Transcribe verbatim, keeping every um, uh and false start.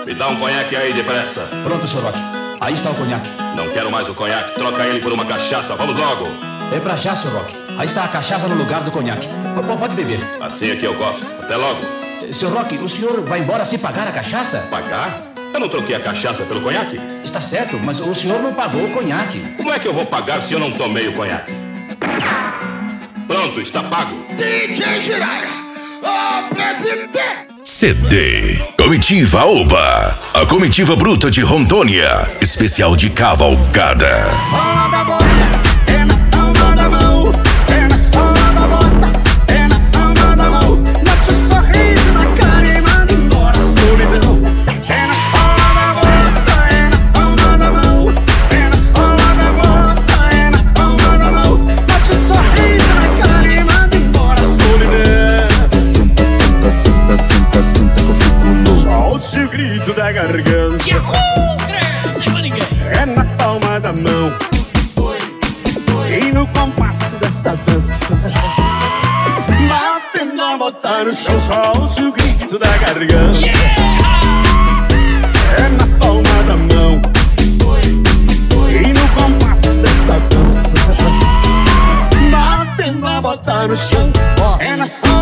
Me dá um conhaque aí depressa. Pronto, senhor Roque. Aí está o conhaque. Não quero mais o conhaque. Troca ele por uma cachaça. Vamos logo. É pra já, senhor Roque. Aí está a cachaça no lugar do conhaque. P- Pode beber. Assim é que eu gosto. Até logo. Senhor Roque, o senhor vai embora sem pagar a cachaça? Pagar? Eu não troquei a cachaça pelo conhaque. Está certo, mas o senhor não pagou o conhaque. Como é que eu vou pagar se eu não tomei o conhaque? Pronto, está pago. D J Jiraiya, o presidente! C D Comitiva Oba, a comitiva bruta de Rondônia, especial de cavalgada. Sola da bota, é na palma da mão. É na sola da bota, é na palma da mão. Mete um sorriso na cara e manda embora a solidão. É na sola da bota, é na palma da mão. É na sola da bota, é na palma da mão. Mete um sorriso na cara e manda embora a solidão. Senta, senta, senta, senta, senta que eu fico louco. Solte o grito da garganta. É na palma da mão. E no compasso dessa dança, batendo a botar no chão. Solte o grito da garganta. É na palma da mão. E no compasso dessa dança, batendo a botar no chão. É na